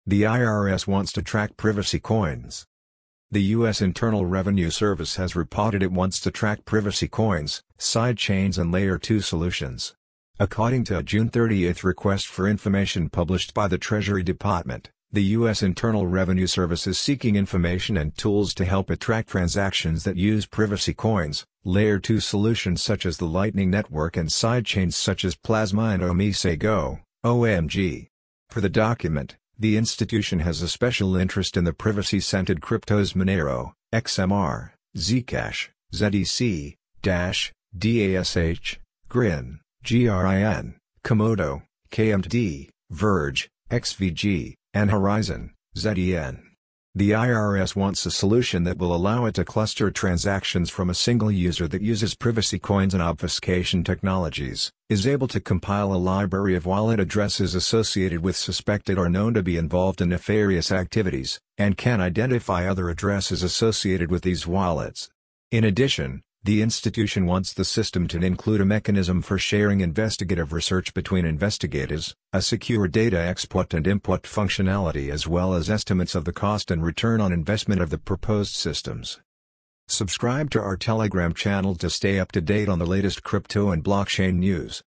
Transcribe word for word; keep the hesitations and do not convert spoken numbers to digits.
The I R S wants to track privacy coins. The U S Internal Revenue Service has reported it wants to track privacy coins, sidechains and Layer two solutions. According to a June thirtieth request for information published by the Treasury Department, the U S Internal Revenue Service is seeking information and tools to help it track transactions that use privacy coins, Layer two solutions such as the Lightning Network and sidechains such as Plasma and OmiseGo, O M G. Per the document, the institution has a special interest in the privacy-scented cryptos Monero, X M R, Zcash, Z E C, Dash, DASH, Grin, Grin, Komodo, K M D, Verge, X V G, and Horizon, Z E N. The I R S wants a solution that will allow it to cluster transactions from a single user that uses privacy coins and obfuscation technologies, is able to compile a library of wallet addresses associated with suspected or known to be involved in nefarious activities, and can identify other addresses associated with these wallets. In addition, the institution wants the system to include a mechanism for sharing investigative research between investigators, a secure data export and import functionality as well as estimates of the cost and return on investment of the proposed systems. Subscribe to our Telegram channel to stay up to date on the latest crypto and blockchain news.